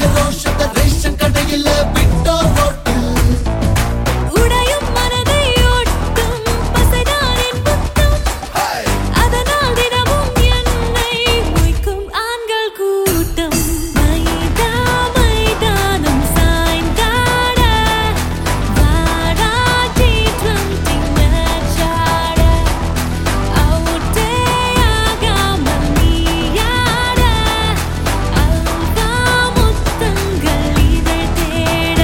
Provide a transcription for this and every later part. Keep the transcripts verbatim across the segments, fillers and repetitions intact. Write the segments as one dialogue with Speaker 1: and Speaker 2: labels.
Speaker 1: ரோஷத்தை ration கடையில விட்டோ ரோட்டில்
Speaker 2: உடையும் மனதை ஓட்டும் பசைதானின் புத்தம் அதனால் தினமும் என்னை மொய்க்கும் ஆண்கள் கூட்டம் மைதா மைதானம் சாய்ந்தாட வாடா டி டுவெண்ட்டி மேட்சாட அவுட்டே ஆகாமல் நீயாட அல்வா முத்தங்கள் இதழ் தேட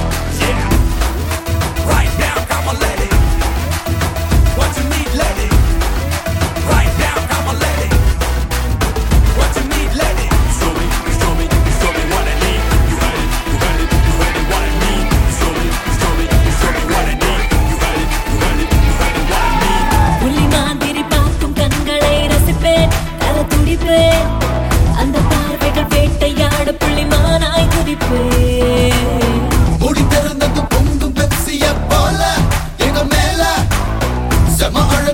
Speaker 3: Right now, come on, let it. What you need, let it. Right now, come on, let it. What you need, let it. Show me, show me, show me what I need. You heard it, you heard it, you heard it, what I need. Show me, show me, show me what I need. You heard it, you heard it, you heard it, what I need.
Speaker 2: புலி மாதிரி பார்க்கும் கண்களை ரசிப்பேன் தர துடிப்பேன் அந்த பார்வைகள் வேட்டையாட புள்ளிமானாய் குதிப்பேன்
Speaker 1: முடி திறந்தது பொங்கும் பெப்சிய போல எங்க மேல செம அழ